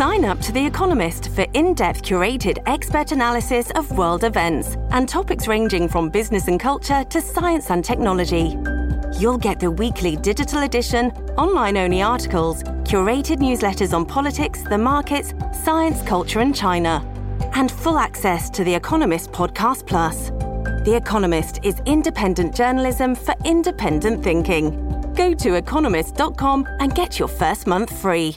Sign up to The Economist for in-depth curated expert analysis of world events and topics ranging from business and culture to science and technology. You'll get the weekly digital edition, online-only articles, curated newsletters on politics, the markets, science, culture and China, and full access to The Economist Podcast Plus. The Economist is independent journalism for independent thinking. Go to economist.com and get your first month free.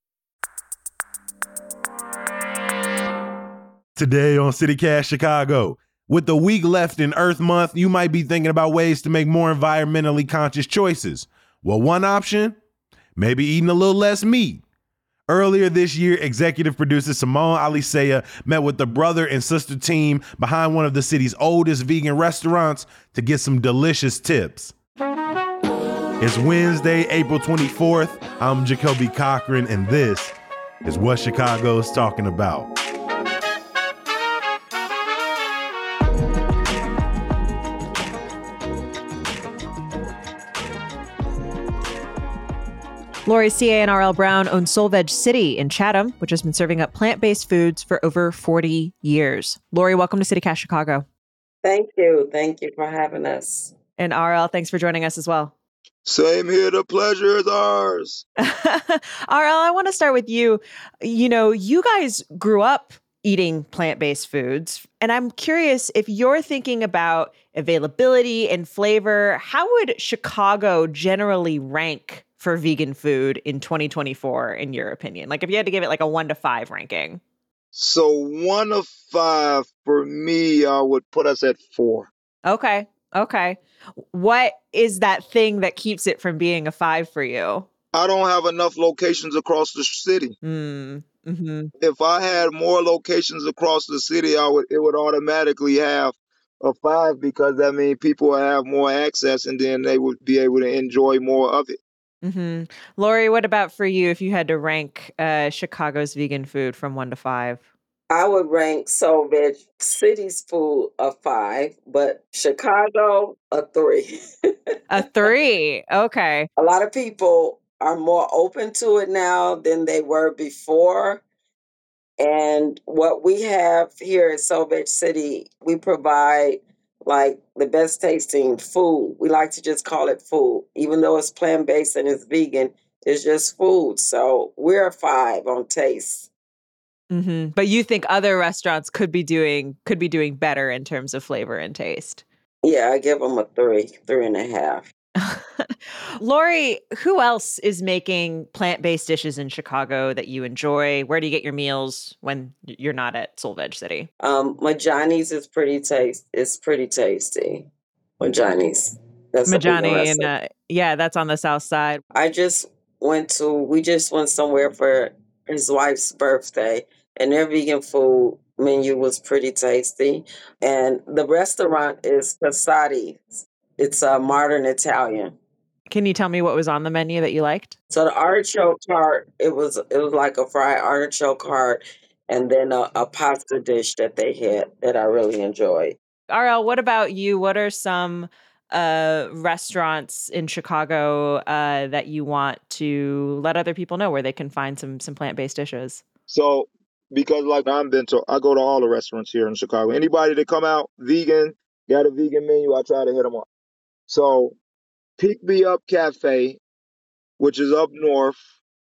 Today on CityCast Chicago, with the week left in Earth Month, you might be thinking about ways to make more environmentally conscious choices. Well, one option, maybe eating a little less meat. Earlier this year, executive producer Simone Alicea met with the brother and sister team behind one of the city's oldest vegan restaurants to get some delicious tips. It's Wednesday, April 24th. I'm Jacoby Cochran, and this is What Chicago's Talking About. Lori C.A. and R.L. Brown own Soul Veg City in Chatham, which has been serving up plant-based foods for over 40 years. Lori, welcome to CityCast Chicago. Thank you. Thank you for having us. And R.L., thanks for joining us as well. Same here. The pleasure is ours. R.L., I want to start with you. You know, you guys grew up eating plant-based foods, and I'm curious if you're thinking about availability and flavor, how would Chicago generally rank for vegan food in 2024, in your opinion? Like if you had to give it like a 1 to 5 ranking. So 1 of 5 for me, I would put us at 4. Okay. What is that thing that keeps it from being a 5 for you? I don't have enough locations across the city. Mm-hmm. If I had more locations across the city, it would automatically have a 5, because that means people will have more access and then they would be able to enjoy more of it. Mm-hmm. Lori, what about for you if you had to rank Chicago's vegan food from 1 to 5? I would rank Soul Veg City's food a 5, but Chicago a 3. A 3. Okay. A lot of people are more open to it now than they were before. And what we have here at Soul Veg City, we provide like the best tasting food. We like to just call it food. Even though it's plant-based and it's vegan, it's just food. So we're a 5 on taste. Mm-hmm. But you think other restaurants could be doing better in terms of flavor and taste? Yeah, I give them a 3.5. Lori, who else is making plant-based dishes in Chicago that you enjoy? Where do you get your meals when you're not at Soul Veg City? Majani's is pretty tasty. Majani's. That's Majani, and that's on the south side. We just went somewhere for his wife's birthday, and their vegan food menu was pretty tasty. And the restaurant is Casati's. It's a modern Italian. Can you tell me what was on the menu that you liked? So the artichoke tart, it was like a fried artichoke tart, and then a pasta dish that they had that I really enjoyed. R.L., what about you? What are some restaurants in Chicago that you want to let other people know where they can find some plant-based dishes? So because I go to all the restaurants here in Chicago. Anybody that come out vegan, got a vegan menu, I try to hit them up. So Pick Me Up Cafe, which is up north.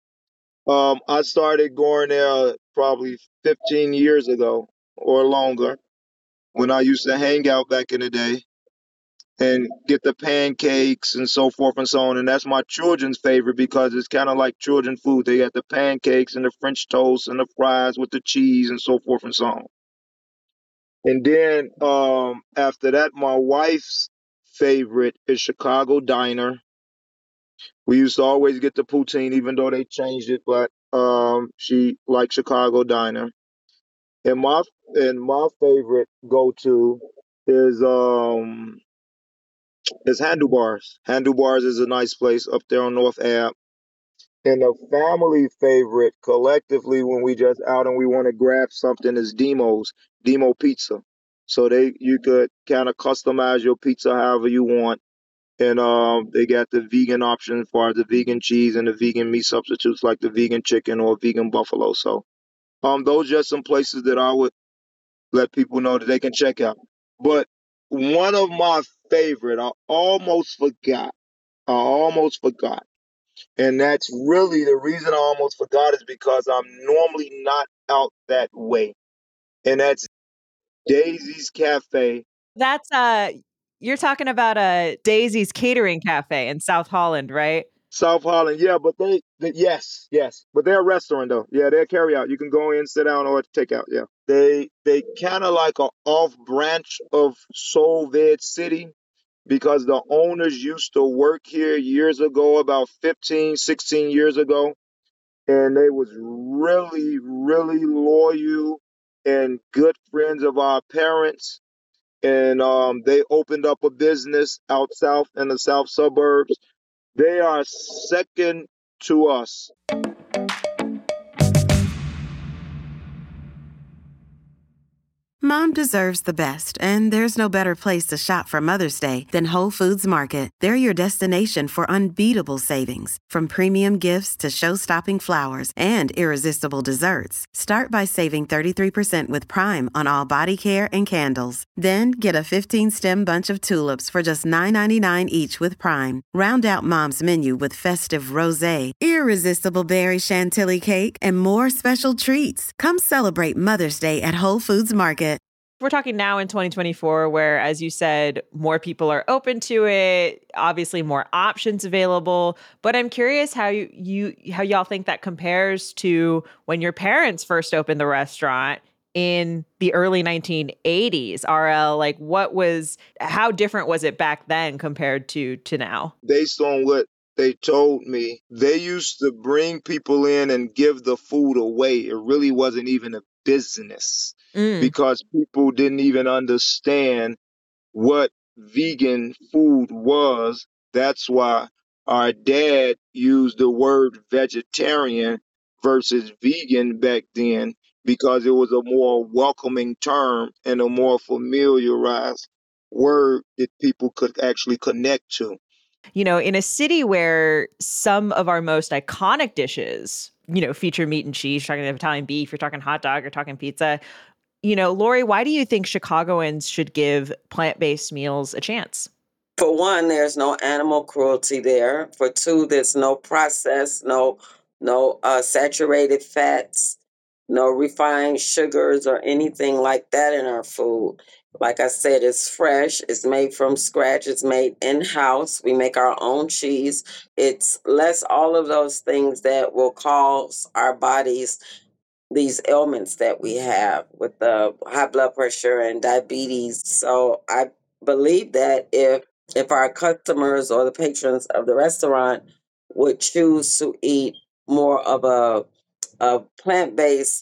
I started going there probably 15 years ago or longer, when I used to hang out back in the day and get the pancakes and so forth and so on. And that's my children's favorite because it's kind of like children food. They got the pancakes and the French toast and the fries with the cheese and so forth and so on. And then after that, my wife's favorite is Chicago Diner. We used to always get the poutine, even though they changed it, but she liked Chicago Diner. And my favorite go-to is Handlebars. Handlebars is a nice place up there on North Ave. And a family favorite collectively when we just out and we want to grab something is Demo Pizza. So you could kind of customize your pizza however you want. And they got the vegan option as far as the vegan cheese and the vegan meat substitutes like the vegan chicken or vegan buffalo. So those are just some places that I would let people know that they can check out. But one of my favorite, I almost forgot. And that's really the reason I almost forgot is because I'm normally not out that way. And that's Daisy's Cafe. That's you're talking about Daisy's Catering Cafe in South Holland, right? South Holland, yeah, but yes, but they're a restaurant though. Yeah, they're carry out. You can go in, sit down, or take out. Yeah, they kind of like a off branch of Soul Veg City because the owners used to work here years ago, about 15, 16 years ago, and they was really, really loyal and good friends of our parents. And they opened up a business out south in the south suburbs. They are second to us. Mom deserves the best, and there's no better place to shop for Mother's Day than Whole Foods Market. They're your destination for unbeatable savings, from premium gifts to show-stopping flowers and irresistible desserts. Start by saving 33% with Prime on all body care and candles. Then get a 15-stem bunch of tulips for just $9.99 each with Prime. Round out Mom's menu with festive rosé, irresistible berry chantilly cake, and more special treats. Come celebrate Mother's Day at Whole Foods Market. We're talking now in 2024, where, as you said, more people are open to it, obviously more options available. But I'm curious how how y'all think that compares to when your parents first opened the restaurant in the early 1980s. RL, like how different was it back then compared to now? Based on what they told me, they used to bring people in and give the food away. It really wasn't even a business because people didn't even understand what vegan food was. That's why our dad used the word vegetarian versus vegan back then, because it was a more welcoming term and a more familiarized word that people could actually connect to. You know, in a city where some of our most iconic dishes, feature meat and cheese, you're talking Italian beef, you're talking hot dog, you're talking pizza. Lori, why do you think Chicagoans should give plant-based meals a chance? For one, there's no animal cruelty there. For two, there's no processed, no saturated fats, no refined sugars or anything like that in our food. Like I said, it's fresh. It's made from scratch. It's made in-house. We make our own cheese. It's less all of those things that will cause our bodies these ailments that we have with the high blood pressure and diabetes. So I believe that if our customers or the patrons of the restaurant would choose to eat more of a plant-based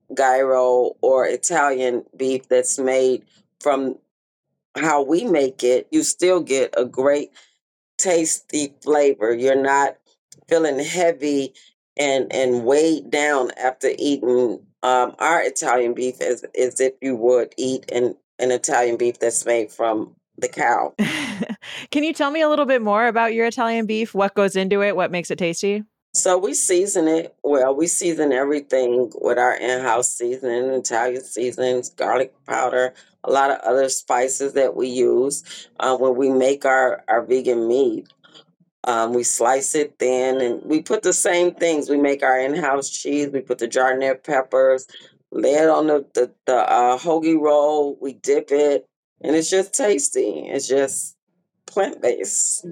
gyro or Italian beef that's made from how we make it, you still get a great tasty flavor. You're not feeling heavy and weighed down after eating our Italian beef as if you would eat an Italian beef that's made from the cow. Can you tell me a little bit more about your Italian beef? What goes into it? What makes it tasty? So we season it. Well, we season everything with our in-house seasoning, Italian seasonings, garlic powder, a lot of other spices that we use when we make our vegan meat. We slice it thin and we put the same things. We make our in-house cheese. We put the Jardinere peppers, lay it on the hoagie roll. We dip it and it's just tasty. It's just plant-based.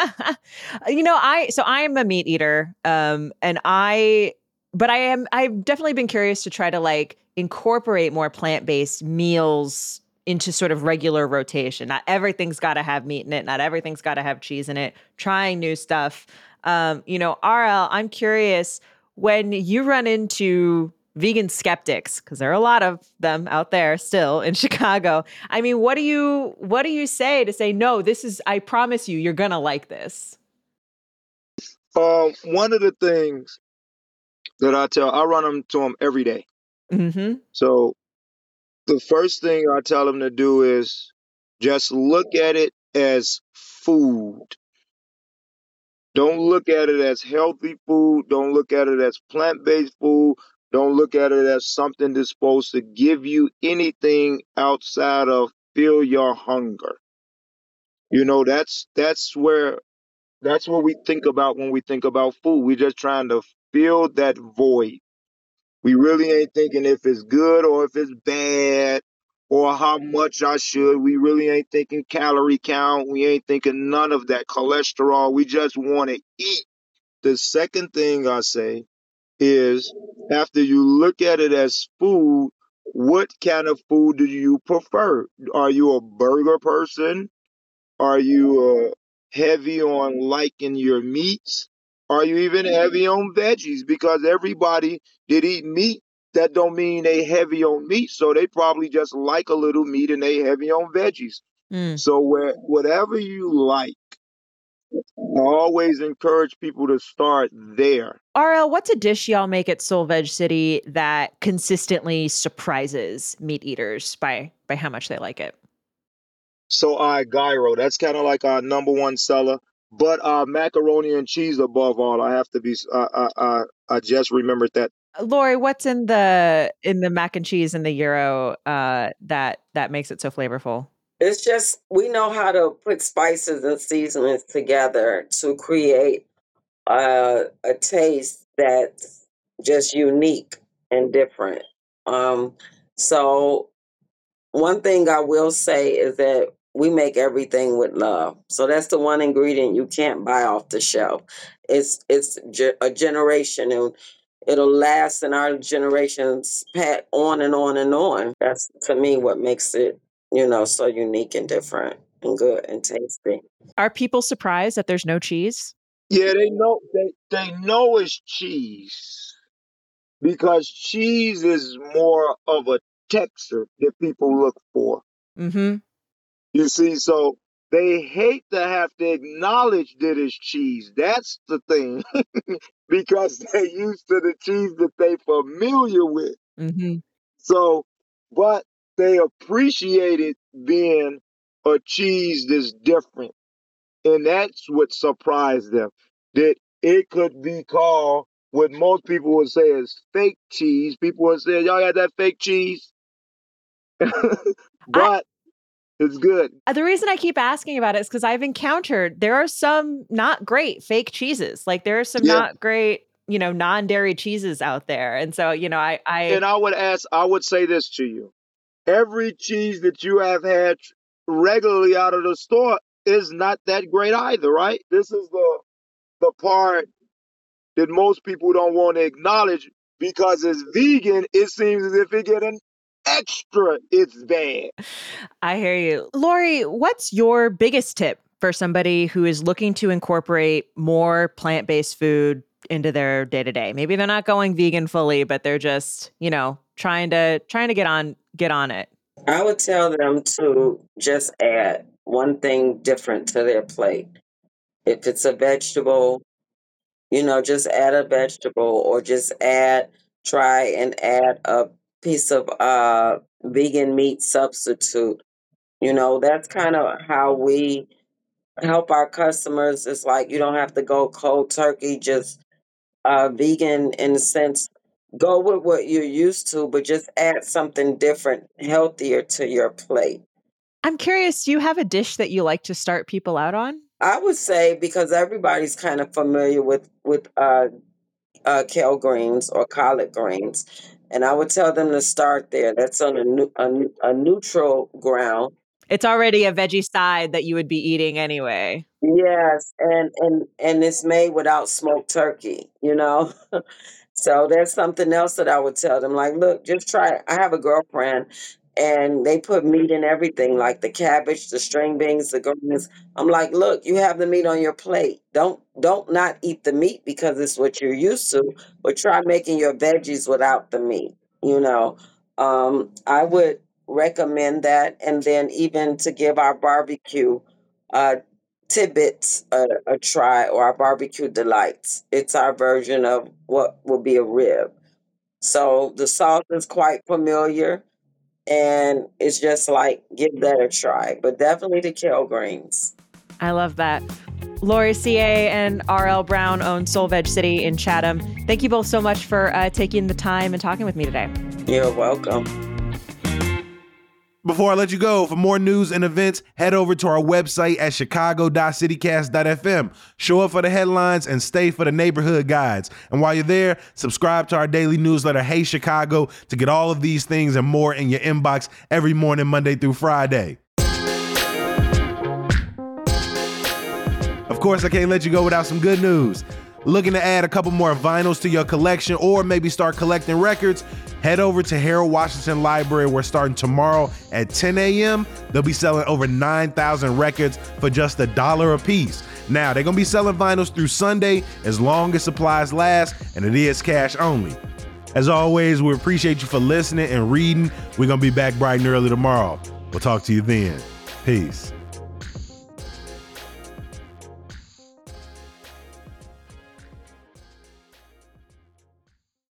I'm a meat eater. I've definitely been curious to try to like incorporate more plant-based meals into sort of regular rotation. Not everything's got to have meat in it. Not everything's got to have cheese in it. Trying new stuff. RL, I'm curious, when you run into vegan skeptics, because there are a lot of them out there still in Chicago. I mean, what do you say to say, no, I promise you're going to like this? One of the things that I run them to them every day. Mm-hmm. So the first thing I tell them to do is just look at it as food. Don't look at it as healthy food. Don't look at it as plant-based food. Don't look at it as something that's supposed to give you anything outside of fill your hunger. That's what we think about when we think about food. We're just trying to fill that void. We really ain't thinking if it's good or if it's bad or how much I should. We really ain't thinking calorie count. We ain't thinking none of that cholesterol. We just want to eat. The second thing I say is after you look at it as food, what kind of food do you prefer? Are you a burger person? Are you heavy on liking your meats? Are you even heavy on veggies? Because everybody that eat meat, that don't mean they heavy on meat. So they probably just like a little meat and they heavy on veggies. Mm. So whatever you like, I always encourage people to start there. RL, what's a dish y'all make at Soul Veg City that consistently surprises meat eaters by how much they like it? So gyro, that's kind of like our number one seller. But macaroni and cheese above all. I have to be. I just remembered that. Lori, what's in the mac and cheese and the gyro that makes it so flavorful? It's just we know how to put spices and seasonings together to create a taste that's just unique and different. So one thing I will say is that we make everything with love. So that's the one ingredient you can't buy off the shelf. It's a generation, and it'll last in our generations, pat on and on and on. That's to me what makes it, so unique and different and good and tasty. Are people surprised that there's no cheese? Yeah, they know. They know it's cheese because cheese is more of a texture that people look for. Mm-hmm. You see, so they hate to have to acknowledge that it's cheese. That's the thing. Because they're used to the cheese that they familiar with. Mm-hmm. So, but they appreciate it being a cheese that's different. And that's what surprised them. That it could be called what most people would say is fake cheese. People would say, y'all got that fake cheese? But it's good. The reason I keep asking about it is because I've encountered there are some not great fake cheeses. Like there are some not great, non-dairy cheeses out there. And so, And I would say this to you. Every cheese that you have had regularly out of the store is not that great either, right? This is the part that most people don't want to acknowledge because it's vegan. It seems as if it get an extra, it's bad. I hear you. Lori, what's your biggest tip for somebody who is looking to incorporate more plant-based food into their day-to-day? Maybe they're not going vegan fully, but they're just, trying to get on it. I would tell them to just add one thing different to their plate. If it's a vegetable, just add a vegetable or just try and add a piece of vegan meat substitute. That's kind of how we help our customers. It's like you don't have to go cold turkey, just vegan in the sense. Go with what you're used to, but just add something different, healthier to your plate. I'm curious, do you have a dish that you like to start people out on? I would say because everybody's kind of familiar with kale greens or collard greens, and I would tell them to start there. That's on a neutral ground. It's already a veggie side that you would be eating anyway. Yes, and it's made without smoked turkey. So there's something else that I would tell them, like, look, just try it. I have a girlfriend, and they put meat in everything, like the cabbage, the string beans, the greens. I'm like, look, you have the meat on your plate. Don't not eat the meat because it's what you're used to, but try making your veggies without the meat. I would recommend that, and then even to give our barbecue tidbits a try, or our barbecue delights. It's our version of what would be a rib. So the sauce is quite familiar, and it's just like give that a try. But definitely the kale greens. I love that. Lori CA and RL Brown own Soul Veg City in Chatham. Thank you both so much for taking the time and talking with me today. You're welcome. Before I let you go, for more news and events, head over to our website at chicago.citycast.fm. Show up for the headlines and stay for the neighborhood guides. And while you're there, subscribe to our daily newsletter, Hey Chicago, to get all of these things and more in your inbox every morning, Monday through Friday. Of course, I can't let you go without some good news. Looking to add a couple more vinyls to your collection or maybe start collecting records? Head over to Harold Washington Library, where starting tomorrow at 10 a.m., they'll be selling over 9,000 records for just $1 a piece. Now, they're going to be selling vinyls through Sunday as long as supplies last, and it is cash only. As always, we appreciate you for listening and reading. We're going to be back bright and early tomorrow. We'll talk to you then. Peace.